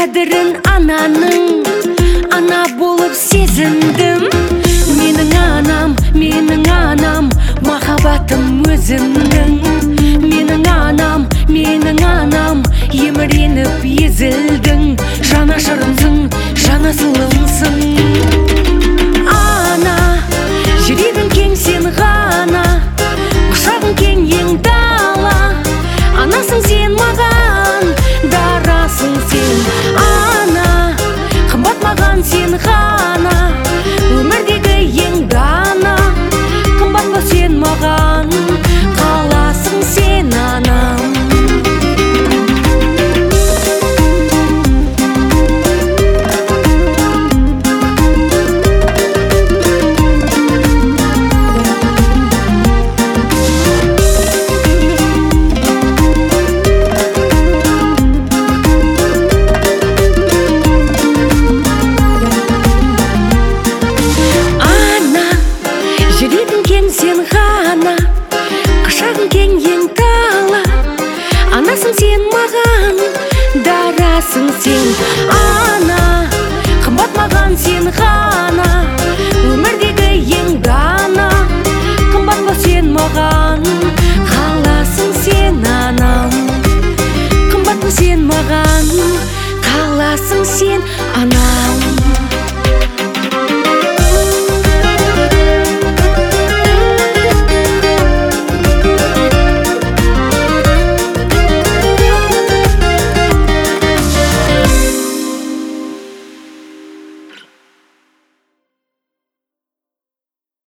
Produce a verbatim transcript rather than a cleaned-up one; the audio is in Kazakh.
қадірін ананың, ана болып сезіндім. Менің анам, менің анам, махаббатым өзіңнің. Менің анам, менің анам, еміреніп езілдің. Жанашырымсың, жанасылымсың. Ана, жүрегің кең сен ғана, құшағың кең ең дала. Анасың сен маған, дарасың сен. Ана, қымбат маған сен ғана, өмірдегі ең дана. Қымбат бол сен маған, қаласың сен анам. Сен ғана, құшағың кең ең дала. Анасың сен маған, дарасың сен. Ана, қымбат маған сен ғана, өмірдегі ең дана. Қымбат бол сен маған, қаласың сен анам. Қымбат бол сен маған, қаласың сен анам.